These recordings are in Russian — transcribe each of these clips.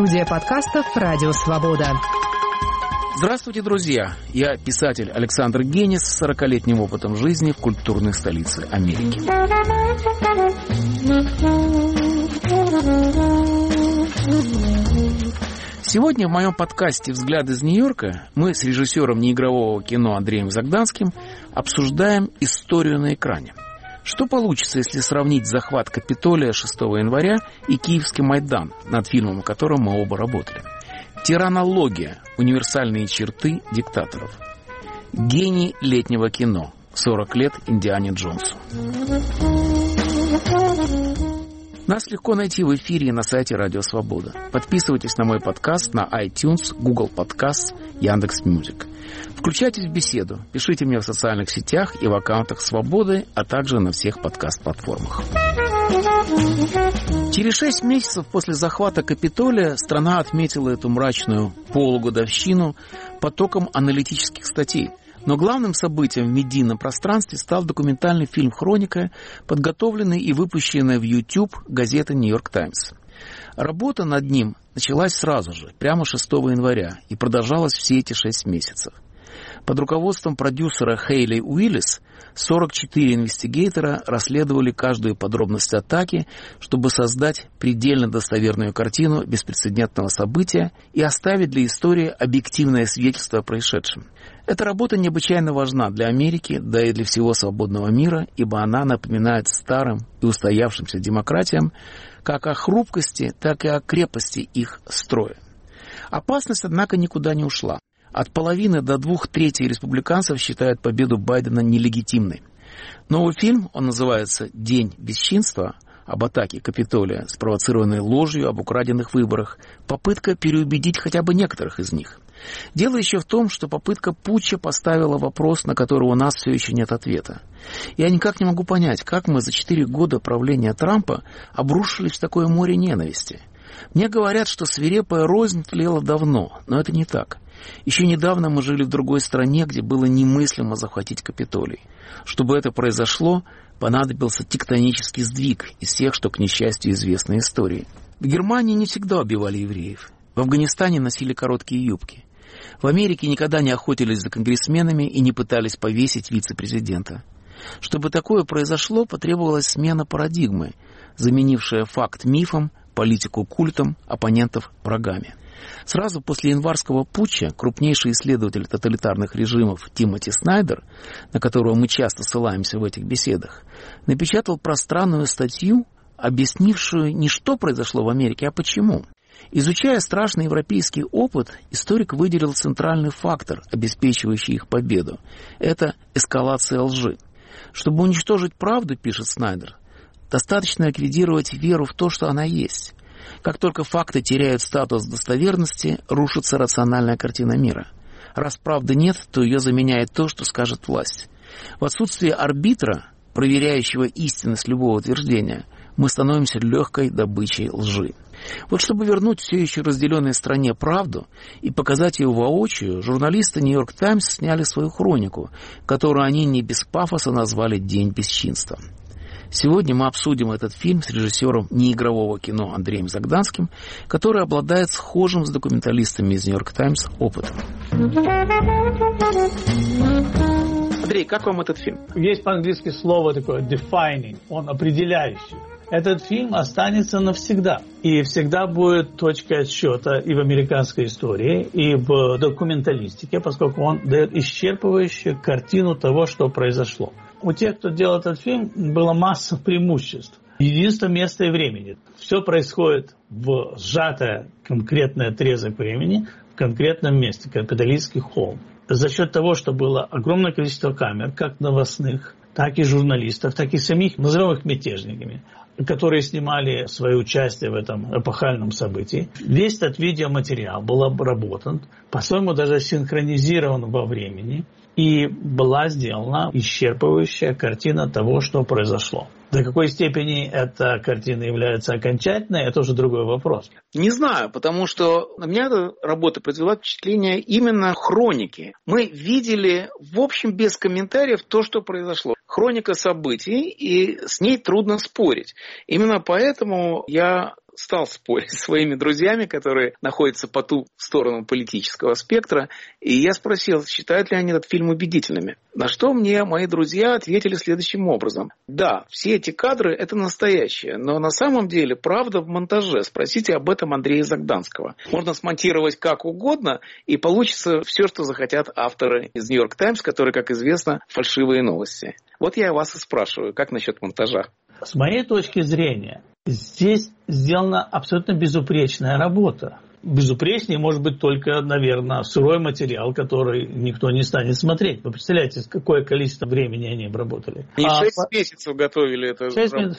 Студия подкастов «Радио Свобода». Здравствуйте, друзья! Я писатель Александр Генис с 40-летним опытом жизни в культурной столице Америки. Сегодня в моем подкасте «Взгляд из Нью-Йорка» мы с режиссером неигрового кино Андреем Загданским обсуждаем историю на экране. Что получится, если сравнить захват Капитолия 6 января и Киевский Майдан, над фильмом, о котором мы оба работали? Тиранология. Универсальные черты диктаторов. Гений летнего кино. 40 лет Индиане Джонсу. Нас легко найти в эфире и на сайте Радио Свобода. Подписывайтесь на мой подкаст на iTunes, Google Podcasts, Яндекс.Мьюзик. Включайтесь в беседу, пишите мне в социальных сетях и в аккаунтах Свободы, а также на всех подкаст-платформах. Через 6 месяцев после захвата Капитолия страна отметила эту мрачную полугодовщину потоком аналитических статей. Но главным событием в медийном пространстве стал документальный фильм «Хроника», подготовленный и выпущенный в YouTube газетой «Нью-Йорк Таймс». Работа над ним началась сразу же, прямо 6 января, и продолжалась все эти 6 месяцев. Под руководством продюсера Хейли Уиллис 44 инвестигейтора расследовали каждую подробность атаки, чтобы создать предельно достоверную картину беспрецедентного события и оставить для истории объективное свидетельство о происшедшем. Эта работа необычайно важна для Америки, да и для всего свободного мира, ибо она напоминает старым и устоявшимся демократиям как о хрупкости, так и о крепости их строя. Опасность, однако, никуда не ушла. От половины до 2/3 республиканцев считают победу Байдена нелегитимной. Новый фильм, он называется «День бесчинства», об атаке Капитолия, спровоцированной ложью об украденных выборах, попытка переубедить хотя бы некоторых из них. Дело еще в том, что попытка путча поставила вопрос, на который у нас все еще нет ответа. Я никак не могу понять, как мы за 4 года правления Трампа обрушились в такое море ненависти. Мне говорят, что свирепая рознь тлела давно, но это не так. Еще недавно мы жили в другой стране, где было немыслимо захватить Капитолий. Чтобы это произошло, понадобился тектонический сдвиг из всех, что, к несчастью, известной истории. В Германии не всегда убивали евреев. В Афганистане носили короткие юбки. В Америке никогда не охотились за конгрессменами и не пытались повесить вице-президента. Чтобы такое произошло, потребовалась смена парадигмы, заменившая факт мифом, политику культом, оппонентов врагами. Сразу после январского путча крупнейший исследователь тоталитарных режимов Тимоти Снайдер, на которого мы часто ссылаемся в этих беседах, напечатал пространную статью, объяснившую не что произошло в Америке, а почему. Изучая страшный европейский опыт, историк выделил центральный фактор, обеспечивающий их победу. Это эскалация лжи. Чтобы уничтожить правду, пишет Снайдер, достаточно ликвидировать веру в то, что она есть. Как только факты теряют статус достоверности, рушится рациональная картина мира. Раз правды нет, то ее заменяет то, что скажет власть. В отсутствие арбитра, проверяющего истинность любого утверждения, мы становимся легкой добычей лжи. Вот чтобы вернуть все еще разделенной стране правду и показать ее воочию, журналисты «Нью-Йорк Таймс» сняли свою хронику, которую они не без пафоса назвали «День бесчинства». Сегодня мы обсудим этот фильм с режиссером неигрового кино Андреем Загданским, который обладает схожим с документалистами из «Нью-Йорк Таймс» опытом. Андрей, как вам этот фильм? Есть по-английски слово такое defining, он определяющий. Этот фильм останется навсегда. И всегда будет точкой отсчета и в американской истории, и в документалистике, поскольку он дает исчерпывающую картину того, что произошло. У тех, кто делал этот фильм, было масса преимуществ. Единственное место и времени. Все происходит в сжатое конкретный отрезок времени в конкретном месте, Капитолийский холм. За счет того, что было огромное количество камер, как новостных, так и журналистов, так и самих, назовем их мятежниками, которые снимали свое участие в этом эпохальном событии. Весь этот видеоматериал был обработан, по-своему даже синхронизирован во времени, и была сделана исчерпывающая картина того, что произошло. До какой степени эта картина является окончательной, это уже другой вопрос. Не знаю, потому что на меня эта работа произвела впечатление именно хроники. Мы видели, в общем, без комментариев то, что произошло. Хроника событий, и с ней трудно спорить. Именно поэтому я стал спорить с своими друзьями, которые находятся по ту сторону политического спектра, и я спросил, считают ли они этот фильм убедительными. На что мне мои друзья ответили следующим образом. Да, все эти кадры – это настоящее, но на самом деле правда в монтаже. Спросите об этом Андрея Загданского. Можно смонтировать как угодно, и получится все, что захотят авторы из «Нью-Йорк Таймс», которые, как известно, фальшивые новости. Вот я вас и спрашиваю, как насчет монтажа? С моей точки зрения, здесь сделана абсолютно безупречная работа. Безупречнее может быть только, наверное, сырой материал, который никто не станет смотреть. Вы представляете, какое количество времени они обработали? И 6 месяцев готовили это.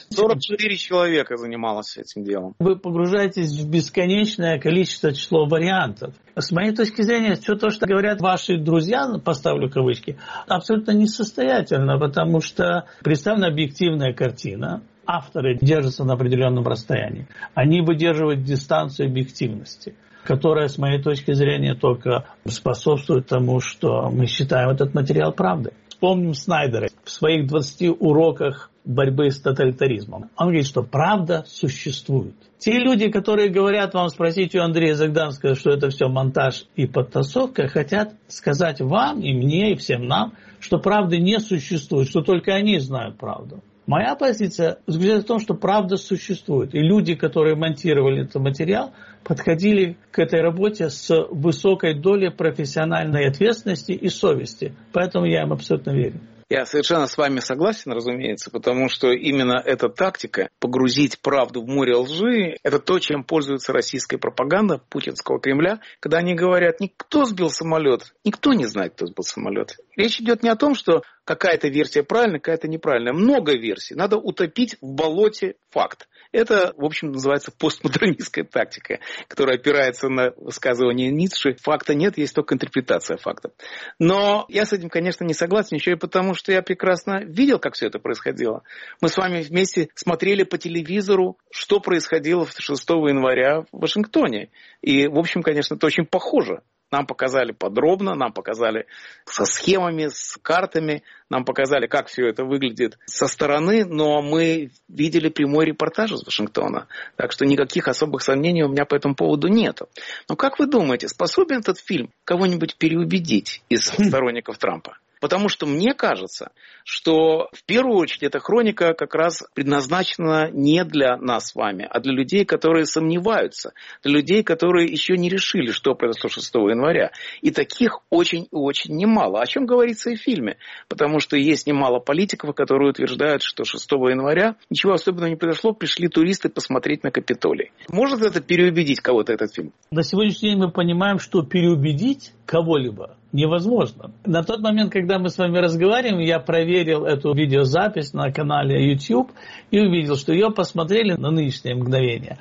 44 человека занималось этим делом. Вы погружаетесь в бесконечное количество число вариантов. С моей точки зрения, все то, что говорят ваши друзья, поставлю кавычки, абсолютно несостоятельно, потому что представлена объективная картина. Авторы держатся на определенном расстоянии. Они выдерживают дистанцию объективности, которая, с моей точки зрения, только способствует тому, что мы считаем этот материал правдой. Вспомним Снайдера в своих 20 уроках борьбы с тоталитаризмом. Он говорит, что правда существует. Те люди, которые говорят вам, спросите у Андрея Загданского, что это все монтаж и подтасовка, хотят сказать вам и мне, и всем нам, что правды не существует, что только они знают правду. Моя позиция заключается в том, что правда существует. И люди, которые монтировали этот материал, подходили к этой работе с высокой долей профессиональной ответственности и совести. Поэтому я им абсолютно верю. Я совершенно с вами согласен, разумеется, потому что именно эта тактика погрузить правду в море лжи – это то, чем пользуется российская пропаганда путинского Кремля, когда они говорят, кто сбил самолет, никто не знает, кто сбил самолет. Речь идет не о том, что какая-то версия правильная, какая-то неправильная. Много версий. Надо утопить в болоте факт. Это, в общем, называется постмодернистская тактика, которая опирается на высказывание Ницше. Факта нет, есть только интерпретация факта. Но я с этим, конечно, не согласен, еще и потому, что я прекрасно видел, как все это происходило. Мы с вами вместе смотрели по телевизору, что происходило 6 января в Вашингтоне. И, в общем, конечно, это очень похоже. Нам показали подробно, нам показали со схемами, с картами, нам показали, как все это выглядит со стороны, но мы видели прямой репортаж из Вашингтона, так что никаких особых сомнений у меня по этому поводу нету. Но как вы думаете, способен этот фильм кого-нибудь переубедить из сторонников Трампа? Потому что мне кажется, что в первую очередь эта хроника как раз предназначена не для нас с вами, а для людей, которые сомневаются, для людей, которые еще не решили, что произошло 6 января. И таких очень и очень немало. О чем говорится и в фильме. Потому что есть немало политиков, которые утверждают, что 6 января ничего особенного не произошло, пришли туристы посмотреть на Капитолий. Может это переубедить кого-то, этот фильм? На сегодняшний день мы понимаем, что переубедить кого-либо невозможно. На тот момент, когда мы с вами разговариваем, я проверил эту видеозапись на канале YouTube и увидел, что ее посмотрели на нынешнее мгновение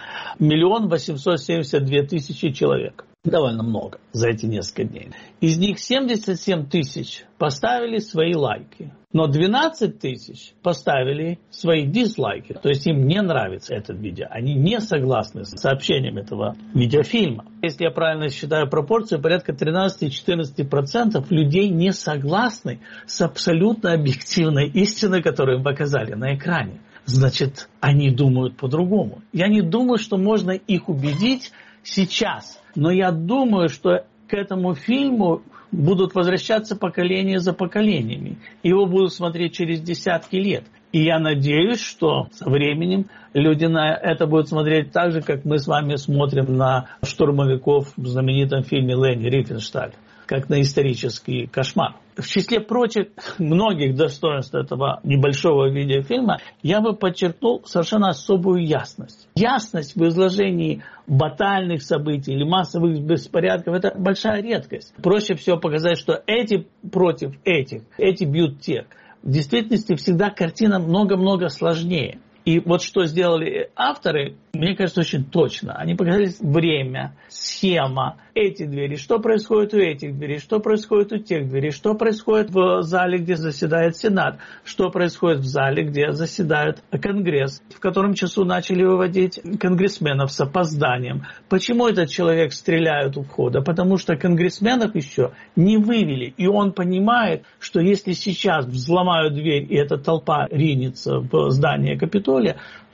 1 872 000 человек. Довольно много за эти несколько дней. Из них 77 000 поставили свои лайки. Но 12 000 поставили свои дизлайки. То есть им не нравится это видео. Они не согласны с сообщением этого видеофильма. Если я правильно считаю пропорцию, порядка 13-14% людей не согласны с абсолютно объективной истиной, которую им показали на экране. Значит, они думают по-другому. Я не думаю, что можно их убедить сейчас. Но я думаю, что к этому фильму будут возвращаться поколения за поколениями. Его будут смотреть через десятки лет. И я надеюсь, что со временем люди на это будут смотреть так же, как мы с вами смотрим на штурмовиков в знаменитом фильме Лени Рифеншталь, как на исторический кошмар. В числе прочих многих достоинств этого небольшого видеофильма я бы подчеркнул совершенно особую ясность. Ясность в изложении батальных событий или массовых беспорядков – это большая редкость. Проще всего показать, что эти против этих, эти бьют тех. В действительности всегда картина много-много сложнее. И вот что сделали авторы, мне кажется, очень точно. Они показали время, схема, эти двери, что происходит у этих дверей, что происходит у тех дверей, что происходит в зале, где заседает Сенат, что происходит в зале, где заседает Конгресс, в котором часу начали выводить конгрессменов с опозданием. Почему этот человек стреляет у входа? Потому что конгрессменов еще не вывели. И он понимает, что если сейчас взломают дверь, и эта толпа ринется в здание Капитолия,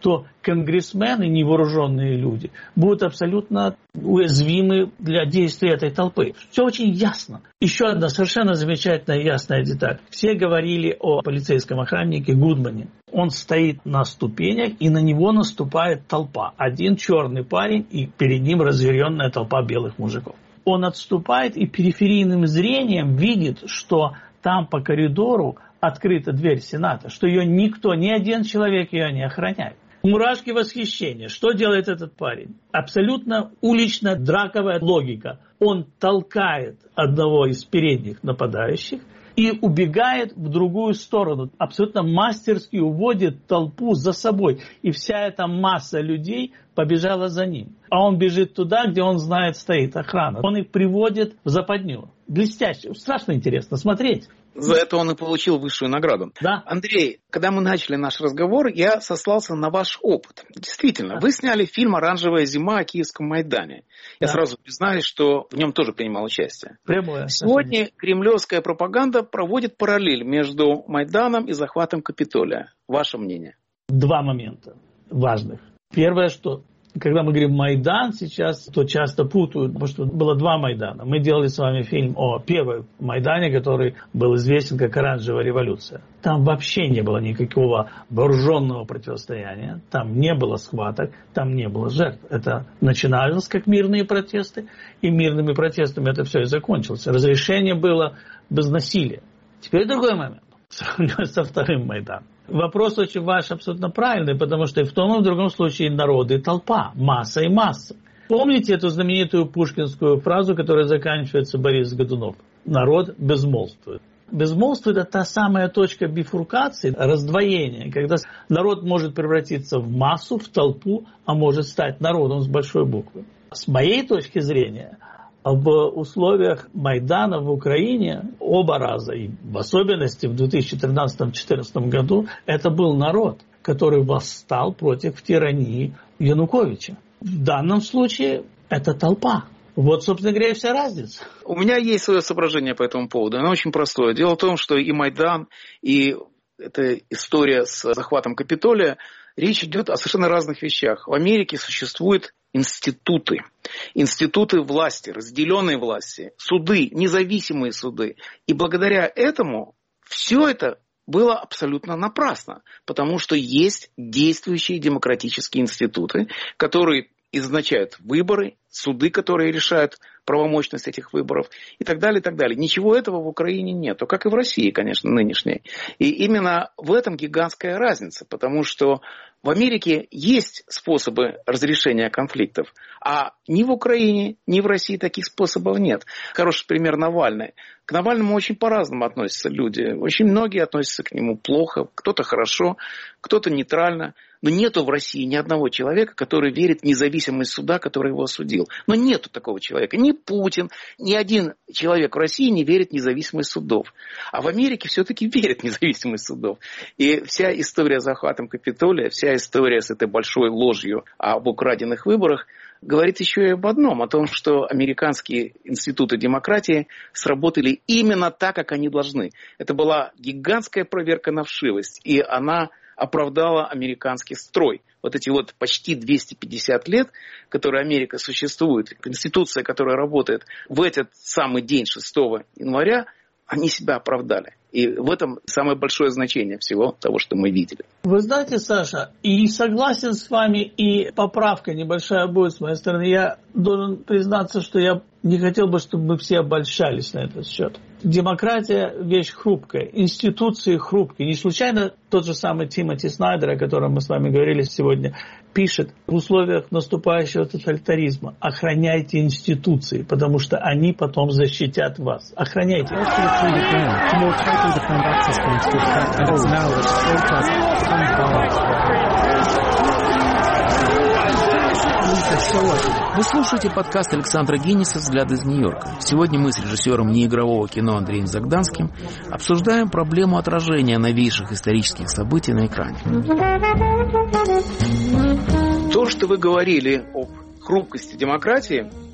то конгрессмены, невооруженные люди, будут абсолютно уязвимы для действий этой толпы. Все очень ясно. Еще одна совершенно замечательная ясная деталь. Все говорили о полицейском охраннике Гудмане. Он стоит на ступенях, и на него наступает толпа. Один черный парень, и перед ним разъяренная толпа белых мужиков. Он отступает и периферийным зрением видит, что там по коридору открыта дверь Сената, что ее никто, ни один человек ее не охраняет. Мурашки восхищения. Что делает этот парень? Абсолютно уличная драковая логика. Он толкает одного из передних нападающих и убегает в другую сторону. Абсолютно мастерски уводит толпу за собой. И вся эта масса людей побежала за ним. А он бежит туда, где он знает стоит охрана. Он их приводит в западню. Блестяще. Страшно интересно смотреть. За это он и получил высшую награду. Да. Андрей, когда мы начали наш разговор, я сослался на ваш опыт. Действительно, вы сняли фильм «Оранжевая зима» о Киевском Майдане. Я сразу признаюсь, что в нем тоже принимал участие. Прямое. Сегодня кремлевская пропаганда проводит параллель между Майданом и захватом Капитолия. Ваше мнение? Два момента важных. Первое, что когда мы говорим «Майдан» сейчас, то часто путают, потому что было два Майдана. Мы делали с вами фильм о первом Майдане, который был известен как «Оранжевая революция». Там вообще не было никакого вооруженного противостояния, там не было схваток, там не было жертв. Это начиналось как мирные протесты, и мирными протестами это все и закончилось. Разрешение было без насилия. Теперь другой момент, сравнивая со вторым Майданом. Вопрос очень ваш абсолютно правильный, потому что и в том и в другом случае народы, толпа, масса и масса. Помните эту знаменитую пушкинскую фразу, которая заканчивается Борис Годунов? Народ безмолвствует. Безмолвствует – это та самая точка бифуркации, раздвоения, когда народ может превратиться в массу, в толпу, а может стать народом с большой буквы. С моей точки зрения, в условиях Майдана в Украине оба раза, и в особенности в 2013-2014 году, это был народ, который восстал против тирании Януковича. В данном случае это толпа. Вот, собственно говоря, и вся разница. У меня есть свое соображение по этому поводу. Оно очень простое. Дело в том, что и Майдан, и эта история с захватом Капитолия, речь идет о совершенно разных вещах. В Америке существуют институты. Институты власти, разделенной власти, суды, независимые суды. И благодаря этому все это было абсолютно напрасно. Потому что есть действующие демократические институты, которые назначают выборы, суды, которые решают правомощность этих выборов и так далее, и так далее. Ничего этого в Украине нет, как и в России, конечно, нынешней. И именно в этом гигантская разница, потому что в Америке есть способы разрешения конфликтов, а ни в Украине, ни в России таких способов нет. Хороший пример Навальный. К Навальному очень по-разному относятся люди. Очень многие относятся к нему плохо, кто-то хорошо, кто-то нейтрально. Но нету в России ни одного человека, который верит в независимость суда, который его осудил. Но нету такого человека. Ни Путин, ни один человек в России не верит в независимость судов. А в Америке все-таки верят в независимость судов. И вся история с захватом Капитолия, вся история с этой большой ложью об украденных выборах говорит еще и об одном, о том, что американские институты демократии сработали именно так, как они должны. Это была гигантская проверка на вшивость, и она оправдала американский строй. Вот эти вот почти 250 лет, которые Америка существует, конституция, которая работает в этот самый день 6 января, они себя оправдали. И в этом самое большое значение всего того, что мы видели. Вы знаете, Саша, и согласен с вами, и поправка небольшая будет с моей стороны. Я должен признаться, что я не хотел бы, чтобы мы все обольщались на этот счет. Демократия – вещь хрупкая, институции хрупкие. Не случайно тот же самый Тимоти Снайдер, о котором мы с вами говорили сегодня, пишет в условиях наступающего тоталитаризма: охраняйте институции, потому что они потом защитят вас. Охраняйте. Вы слушаете подкаст Александра Гинниса «Взгляды из Нью-Йорка». Сегодня мы с режиссером неигрового кино Андреем Загданским обсуждаем проблему отражения новейших исторических событий на экране. То, что вы говорили об хрупкости демократии,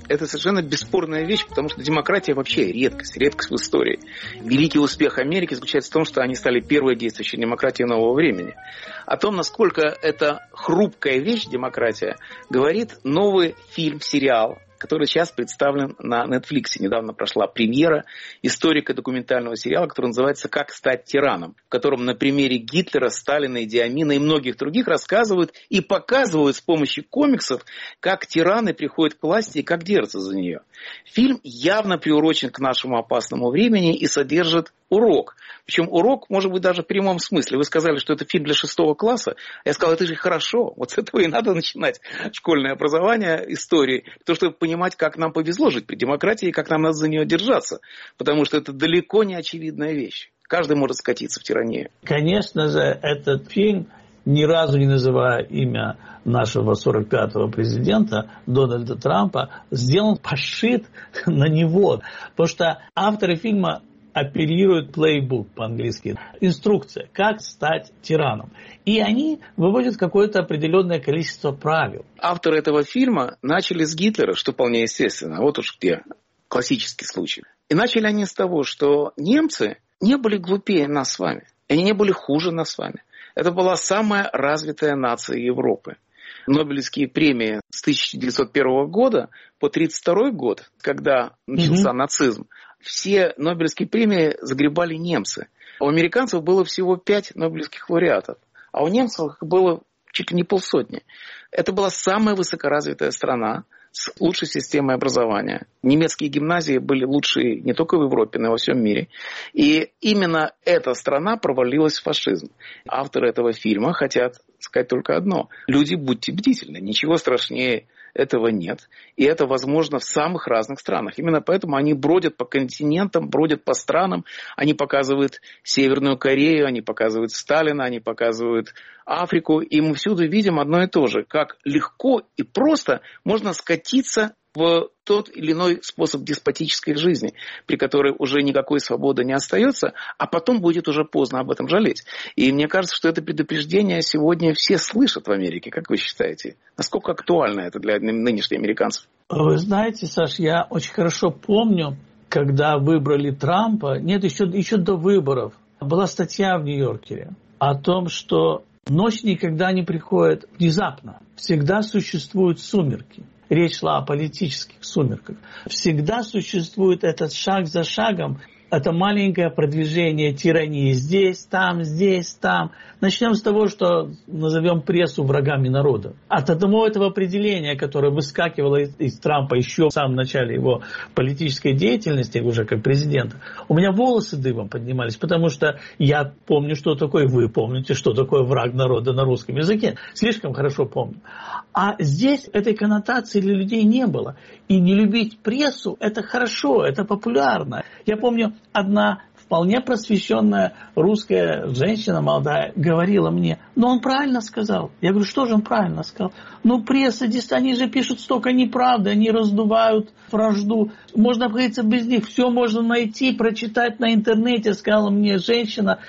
это совершенно бесспорная вещь, потому что демократия вообще редкость в истории. Великий успех Америки заключается в том, что они стали первой действующей демократией нового времени. О том, насколько это хрупкая вещь, демократия, говорит новый фильм-сериал, который сейчас представлен на Netflix. Недавно прошла премьера историко-документального сериала, который называется «Как стать тираном», в котором на примере Гитлера, Сталина, Иди Амина и многих других рассказывают и показывают с помощью комиксов, как тираны приходят к власти и как держатся за нее. Фильм явно приурочен к нашему опасному времени и содержит урок. Причем урок, может быть, даже в прямом смысле. Вы сказали, что это фильм для 6 класса. Я сказал, это же хорошо. Вот с этого и надо начинать школьное образование истории. То, чтобы понимать, как нам повезло жить при демократии и как нам надо за нее держаться. Потому что это далеко не очевидная вещь. Каждый может скатиться в тиранию. Конечно же, этот фильм, ни разу не называя имя нашего 45-го президента Дональда Трампа, сделан пошит на него. Потому что авторы фильма оперируют playbook по-английски. Инструкция, как стать тираном. И они выводят какое-то определенное количество правил. Авторы этого фильма начали с Гитлера, что вполне естественно. Вот уж где классический случай. И начали они с того, что немцы не были глупее нас с вами. Они не были хуже нас с вами. Это была самая развитая нация Европы. Нобелевские премии с 1901 года по 1932 год, когда начался нацизм, все Нобелевские премии загребали немцы. У американцев было всего 5 Нобелевских лауреатов, а у немцев было чуть ли не полсотни. Это была самая высокоразвитая страна с лучшей системой образования. Немецкие гимназии были лучшие не только в Европе, но и во всем мире. И именно эта страна провалилась в фашизм. Авторы этого фильма хотят сказать только одно. Люди, будьте бдительны. Ничего страшнее этого нет. И это возможно в самых разных странах. Именно поэтому они бродят по континентам, бродят по странам. Они показывают Северную Корею, они показывают Сталина, они показывают Африку. И мы всюду видим одно и то же. Как легко и просто можно скатиться в тот или иной способ деспотической жизни, при которой уже никакой свободы не остается, а потом будет уже поздно об этом жалеть. И мне кажется, что это предупреждение сегодня все слышат в Америке. Как вы считаете? Насколько актуально это для нынешних американцев? Вы знаете, Саш, я очень хорошо помню, когда выбрали Трампа, еще до выборов, была статья в Нью-Йоркере о том, что ночь никогда не приходит внезапно. Всегда существуют сумерки. Речь шла о политических сумерках. Всегда существует этот шаг за шагом, это маленькое продвижение тирании здесь, там. Начнем с того, что назовем прессу врагами народа. От одного этого определения, которое выскакивало из Трампа еще в самом начале его политической деятельности, уже как президента, у меня волосы дыбом поднимались, потому что я помню, что такое, вы помните, что такое враг народа на русском языке. Слишком хорошо помню. А здесь этой коннотации для людей не было. И не любить прессу – это хорошо, это популярно. Я помню, одна вполне просвещенная русская женщина молодая говорила мне, он правильно сказал. Я говорю, что же он правильно сказал? Пресса, они же пишут столько неправды, они раздувают вражду. Можно обходиться без них, все можно найти, прочитать на интернете, сказала мне женщина,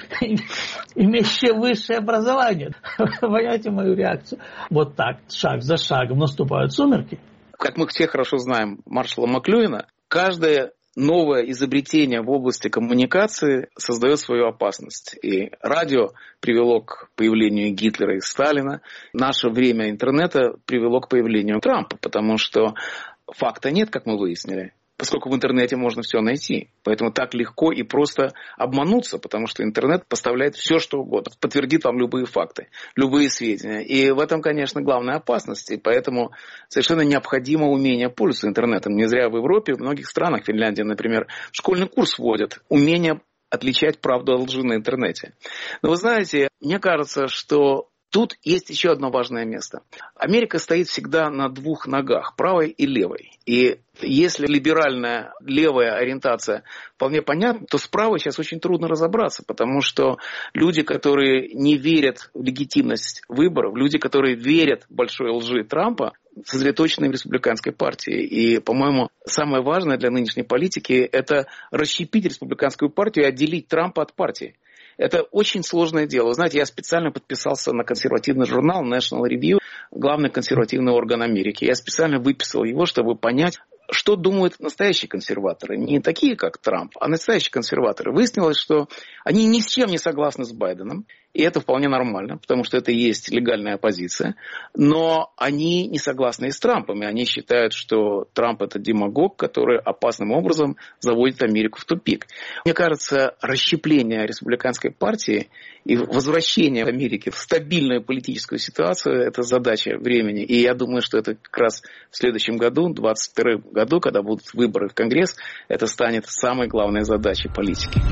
имеющая высшее образование. Понимаете мою реакцию? Вот так, шаг за шагом наступают сумерки. Как мы все хорошо знаем маршала Маклюина, каждое новое изобретение в области коммуникации создает свою опасность. И радио привело к появлению Гитлера и Сталина. Наше время интернета привело к появлению Трампа, потому что факта нет, как мы выяснили. Поскольку в интернете можно все найти. Поэтому так легко и просто обмануться, потому что интернет поставляет все, что угодно. Подтвердит вам любые факты, любые сведения. И в этом, конечно, главная опасность. И поэтому совершенно необходимо умение пользоваться интернетом. Не зря в Европе, в многих странах, Финляндия, например, школьный курс вводят. Умение отличать правду от лжи на интернете. Но вы знаете, мне кажется, что тут есть еще одно важное место. Америка стоит всегда на двух ногах, правой и левой. И если либеральная левая ориентация вполне понятна, то с правой сейчас очень трудно разобраться, потому что люди, которые не верят в легитимность выборов, люди, которые верят в большой лжи Трампа, сосредоточены в республиканской партии. И, по-моему, самое важное для нынешней политики – это расщепить республиканскую партию и отделить Трампа от партии. Это очень сложное дело. Вы знаете, я специально подписался на консервативный журнал National Review, главный консервативный орган Америки. Я специально выписал его, чтобы понять, что думают настоящие консерваторы. Не такие, как Трамп, а настоящие консерваторы. Выяснилось, что они ни с чем не согласны с Байденом. И это вполне нормально, потому что это и есть легальная оппозиция. Но они не согласны и с Трампом. И они считают, что Трамп – это демагог, который опасным образом заводит Америку в тупик. Мне кажется, расщепление республиканской партии и возвращение Америки в стабильную политическую ситуацию – это задача времени. И я думаю, что это как раз в следующем году, в 2022 году, когда будут выборы в Конгресс, это станет самой главной задачей политики.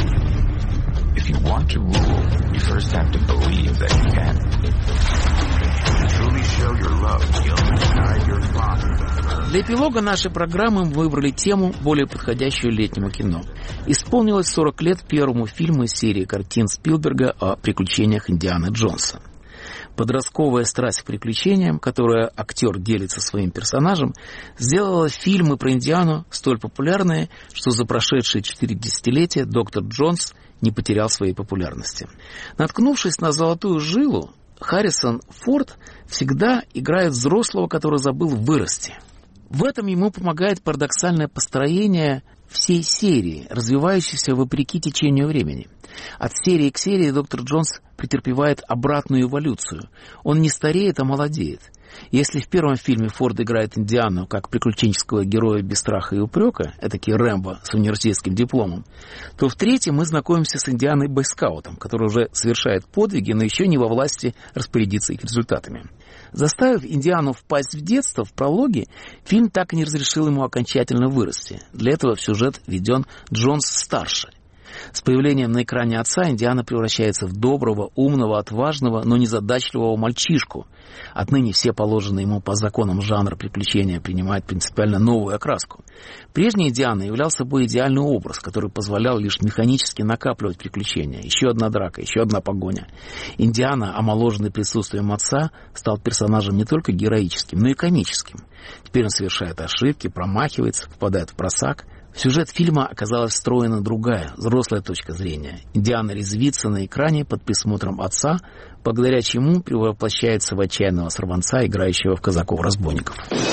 You first have to believe that you can. Truly show your love, you'll deny your father. Для эпилога нашей программы мы выбрали тему, более подходящую летнему кино. Исполнилось 40 лет первому фильму из серии картин Спилберга о приключениях Индианы Джонса. Подростковая страсть к приключениям, которую актер делит со своим персонажем, сделала фильмы про Индиану столь популярные, что за прошедшие 4 десятилетия доктор Джонс не потерял своей популярности. Наткнувшись на золотую жилу, Харрисон Форд всегда играет взрослого, который забыл вырасти. В этом ему помогает парадоксальное построение всей серии, развивающейся вопреки течению времени. От серии к серии доктор Джонс претерпевает обратную эволюцию. Он не стареет, а молодеет. Если в первом фильме Форд играет Индиану как приключенческого героя без страха и упрека, этакий Рэмбо с университетским дипломом, то в третьем мы знакомимся с Индианой-бойскаутом, который уже совершает подвиги, но еще не во власти распорядиться их результатами. Заставив Индиану впасть в детство, в прологе, фильм так и не разрешил ему окончательно вырасти. Для этого в сюжет введен Джонс старше. С появлением на экране отца Индиана превращается в доброго, умного, отважного, но незадачливого мальчишку. Отныне все положенные ему по законам жанра приключения принимают принципиально новую окраску. Прежний Индиана являл собой идеальный образ, который позволял лишь механически накапливать приключения. Еще одна драка, еще одна погоня. Индиана, омоложенный присутствием отца, стал персонажем не только героическим, но и комическим. Теперь он совершает ошибки, промахивается, попадает в просак. В сюжет фильма оказалась встроена другая, взрослая точка зрения. Индиана резвится на экране под присмотром отца, благодаря чему превращается в отчаянного сорванца, играющего в казаков-разбойников.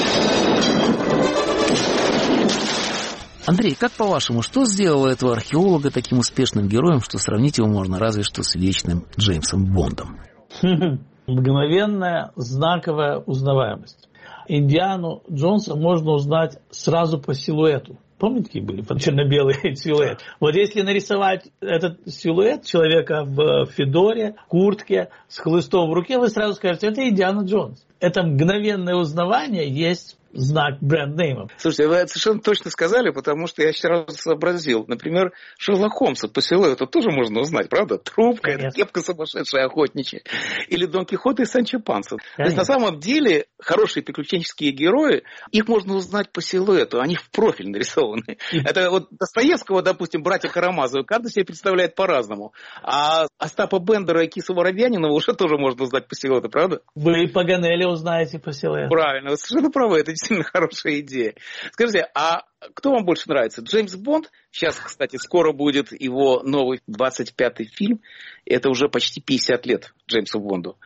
Андрей, как по-вашему, что сделало этого археолога таким успешным героем, что сравнить его можно разве что с вечным Джеймсом Бондом? Мгновенная, знаковая узнаваемость. Индиану Джонса можно узнать сразу по силуэту. Помните, какие были черно-белый силуэт? Вот если нарисовать этот силуэт человека в федоре, куртке, с хлыстом в руке, вы сразу скажете, это Индиана Джонс. Это мгновенное узнавание есть знак бренд-нейма. Слушайте, вы совершенно точно сказали, потому что я сразу сообразил. Например, Шерлока Холмса по силуэту тоже можно узнать, правда? Трубка, это кепка сумасшедшая, охотничья. Или Дон Кихот и Санчо Панса. То есть, на самом деле, хорошие приключенческие герои, их можно узнать по силуэту, они в профиль нарисованы. Это вот Достоевского, допустим, братья Карамазовы, каждый себе представляет по-разному. А Остапа Бендера и Кису Воробьянинова уже тоже можно узнать по силуэту, правда? Вы и Паганелли узнаете по силуэту. Правильно, вы совершенно правы, это действительно хорошая идея. Скажите, а кто вам больше нравится? Джеймс Бонд? Сейчас, кстати, скоро будет его новый 25-й фильм. Это уже почти 50 лет Джеймсу Бонду.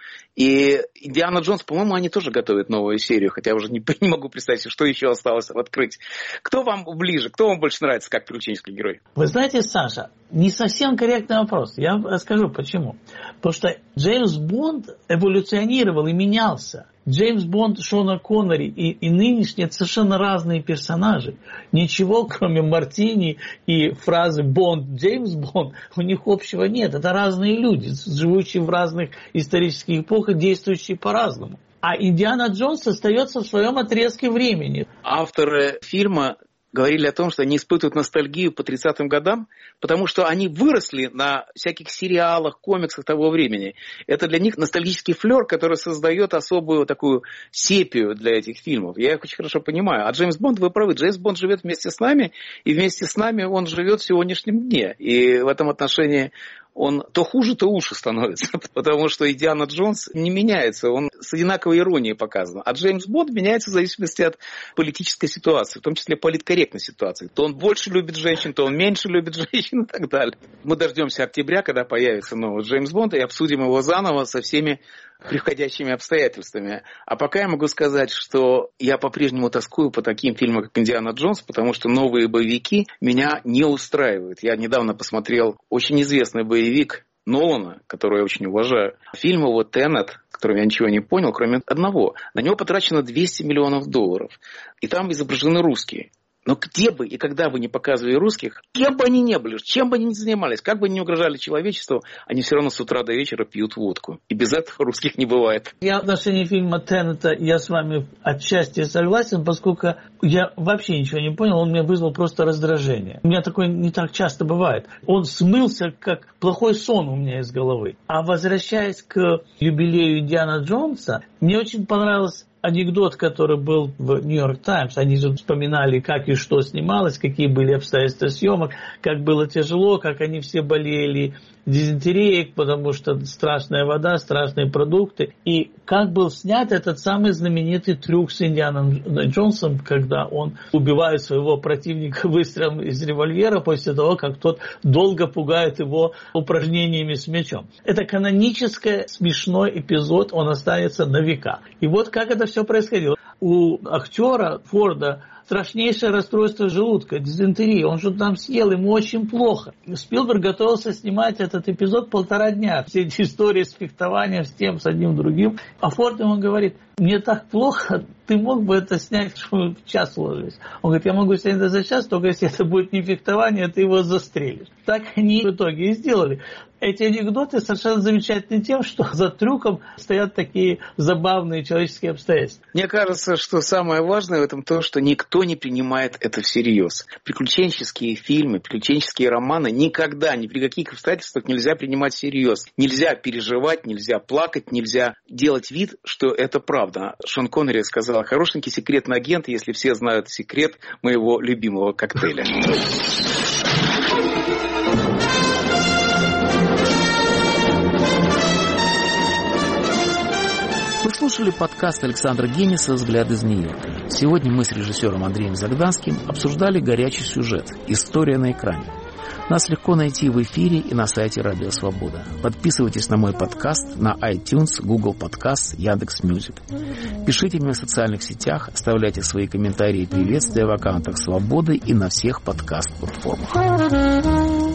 И Индиана Джонс, по-моему, они тоже готовят новую серию, хотя уже не могу представить, что еще осталось открыть. Кто вам ближе? Кто вам больше нравится как приключенческий герой? Вы знаете, Саша, не совсем корректный вопрос. Я расскажу почему. Потому что Джеймс Бонд эволюционировал и менялся. Джеймс Бонд Шона Коннери и нынешние это совершенно разные персонажи. Ничего, кроме мартини и фразы «Бонд, Джеймс Бонд», у них общего нет. Это разные люди, живущие в разных исторических эпохах, действующие по-разному. А Индиана Джонс остается в своем отрезке времени. Авторы фильма говорили о том, что они испытывают ностальгию по 30-м годам, потому что они выросли на всяких сериалах, комиксах того времени. Это для них ностальгический флер, который создает особую такую сепию для этих фильмов. Я их очень хорошо понимаю. А Джеймс Бонд, вы правы, Джеймс Бонд живет вместе с нами, и вместе с нами он живет в сегодняшнем дне. И в этом отношении он то хуже, то лучше становится, потому что Индиана Джонс не меняется, он с одинаковой иронией показан. А Джеймс Бонд меняется в зависимости от политической ситуации, в том числе политкорректной ситуации. То он больше любит женщин, то он меньше любит женщин и так далее. Мы дождемся октября, когда появится новый Джеймс Бонд, и обсудим его заново со всеми приходящими обстоятельствами. А пока я могу сказать, что я по-прежнему тоскую по таким фильмам, как «Индиана Джонс», потому что новые боевики меня не устраивают. Я недавно посмотрел очень известный боевик Нолана, который я очень уважаю. Фильм его «Тенет», в котором я ничего не понял, кроме одного. На него потрачено $200 миллионов. И там изображены русские. Но где бы и когда бы не показывали русских, кем бы они ни были, чем бы они ни занимались, как бы они ни угрожали человечеству, они все равно с утра до вечера пьют водку. И без этого русских не бывает. Я в отношении фильма «Тенета» я с вами отчасти согласен, поскольку я вообще ничего не понял, он меня вызвал просто раздражение. У меня такое не так часто бывает. Он смылся, как плохой сон у меня из головы. А возвращаясь к юбилею Индиана Джонса, мне очень понравилось анекдот, который был в «Нью-Йорк Таймс». Они же вспоминали, как и что снималось, какие были обстоятельства съемок, как было тяжело, как они все болели дизентерией, потому что страшная вода, страшные продукты. И как был снят этот самый знаменитый трюк с Индианом Джонсом, когда он убивает своего противника выстрелом из револьвера после того, как тот долго пугает его упражнениями с мячом. Это канонический смешной эпизод, он останется на века. И вот как это все происходило. У актера Форда страшнейшее расстройство желудка, дизентерия. Он же там съел, ему очень плохо. Спилберг готовился снимать этот эпизод 1,5 дня. Все эти истории с фехтованием, с тем, с одним, другим. А Форд ему говорит: мне так плохо, ты мог бы это снять, чтобы в час уложились. Он говорит: я могу снять это за час, только если это будет не фехтование, ты его застрелишь. Так они в итоге и сделали. Эти анекдоты совершенно замечательны тем, что за трюком стоят такие забавные человеческие обстоятельства. Мне кажется, что самое важное в этом то, что никто не принимает это всерьез. Приключенческие фильмы, приключенческие романы никогда, ни при каких обстоятельствах нельзя принимать всерьез. Нельзя переживать, нельзя плакать, нельзя делать вид, что это правда. Шон Коннери сказал: хорошенький секретный агент, если все знают секрет моего любимого коктейля. Вы слушали подкаст Александра Генниса «Взгляд из Нью-Йорка». Сегодня мы с режиссером Андреем Загданским обсуждали горячий сюжет «История на экране». Нас легко найти в эфире и на сайте Радио Свобода. Подписывайтесь на мой подкаст на iTunes, Google Podcast, Яндекс.Мьюзик. Пишите мне в социальных сетях, оставляйте свои комментарии и приветствия в аккаунтах Свободы и на всех подкаст-платформах.